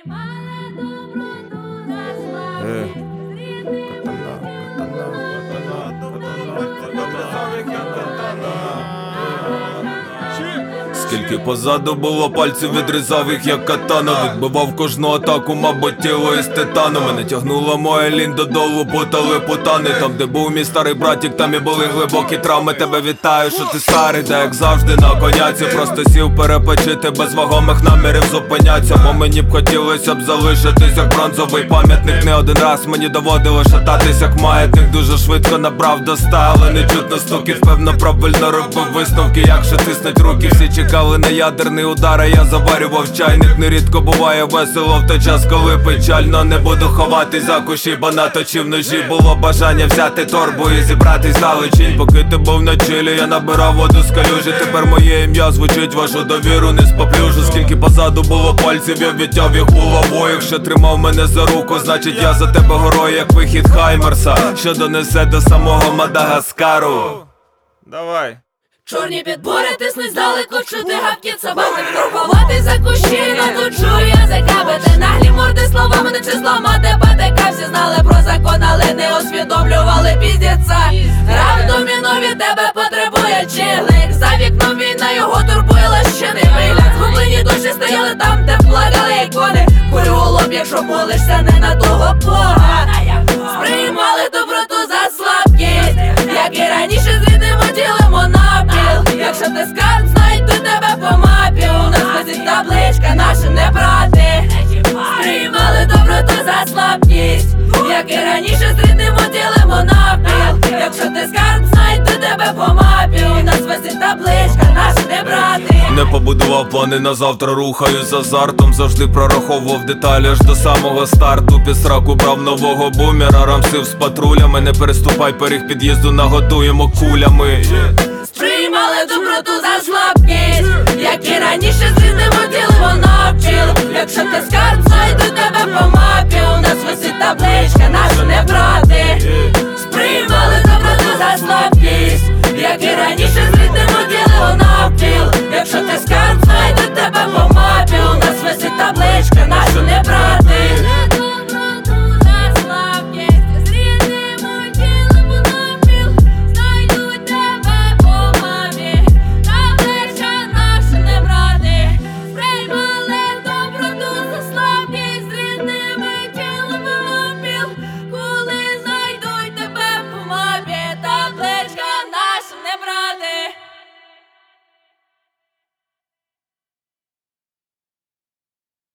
Скільки позаду було пальців, відрізав їх як катана. Відбивав кожну атаку, мабуть, тіло із титану. Мене тягнула моя лінь додолу, путали путани. Там, де був мій старий братік, там і були глибокі травми. Тебе вітаю, що ти старий, та як завжди на коняці. Просто сів перепочити, без вагомих намірів зупиняться. Бо мені б хотілося б залишитись як бронзовий пам'ятник. Не один раз мені доводило шататись як маятник. Дуже швидко набрав до 100, але не чутно стуків. Певно правильно робив висновки, якщо тиснуть руки. Всі чекали на ядерний удар, а я заварював чайник. Нерідко буває весело в той час, коли печально. Не буду ховати за кущі, бо наточив ножі. Було бажання взяти торбу і зібратись далечінь. Поки ти був на чилі, я набирав воду з калюжі. Тепер моє ім'я звучить, вашу довіру не споплюжу. Скільки позаду було пальців, я відтяв їх булавою. Якщо тримав мене за руку, значить я за тебе горою, як вихід Хаймерса, що донесе до самого Мадагаскару. Давай. Чорні підбори тиснуть здалеку, чути гавкіт собак. Не відрухувати за кущі, но тут чую язика. Бити наглі морди словами, не чи зламати ПТК. Всі знали про закон, але не усвідомлювали піздіця. Гра в доміно від тебе потребує чилик. За вікном війна, його турбує лощений вигляд. Згублені душі стояли там, де плакали ікони. Кулю у лоб, якщо молишся не на того Бога. Сприймали доброту за слабкість, як і раніше звіднимо ділимо напіл. Якщо ти скарб, знайду тебе по мапі. У нас висить табличка, наші не брати. Сприймали доброту за слабкість, як і раніше звіднимо ділимо напіл. Якщо ти скарб, знайду тебе по мапі. У нас висить табличка, наші не брати. Не побудував плани на завтра, рухаю з азартом. Завжди прораховував деталі аж до самого старту. Під сраку брав нового бумера, рамсив з патрулями. Не переступай поріг під'їзду, нагодуємо кулями. Сприймали доброту за слабкість, як і раніше звіднимо ділимо напіл.